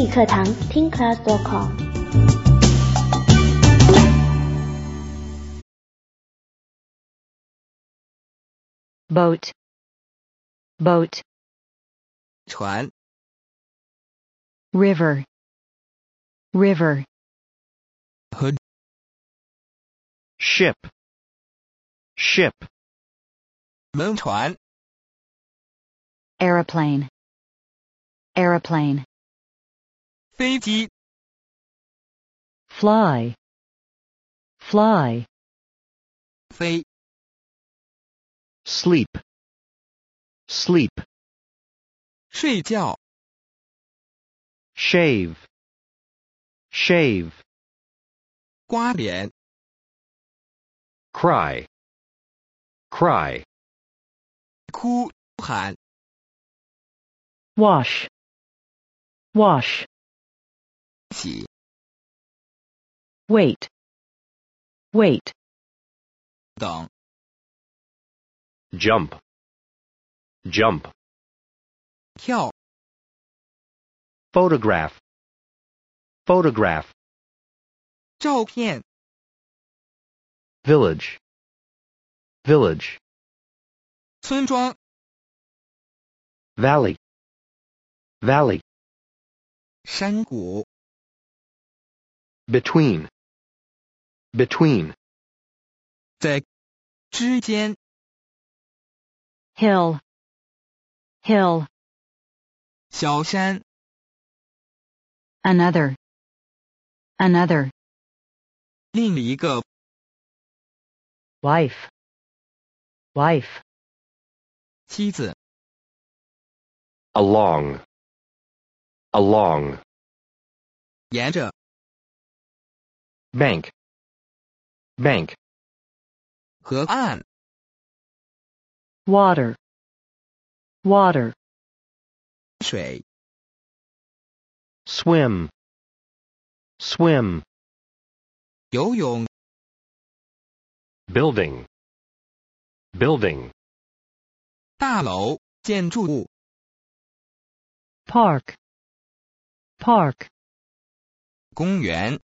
课堂听 class.com。 boat, boat, 船 river, river, 河 ship, ship, 轮船 aeroplane, aeroplane, 飞机 fly, fly, 飞 sleep, sleep, 睡觉 shave, shave, 刮脸 cry, cry, 哭喊 wash, wash, 洗 wait, wait, 等 jump, jump, 跳 photograph, photograph, 照片 village, village, 村庄 valley, valley, 山谷 between, between, 在之间 hill, hill, 小山 another, another, 另一个 wife, wife, 妻子 along, along, 沿着 bank, bank, 河岸 water, water, 水 swim, swim, 游泳 building, building, 大楼建筑物 park, park, 公园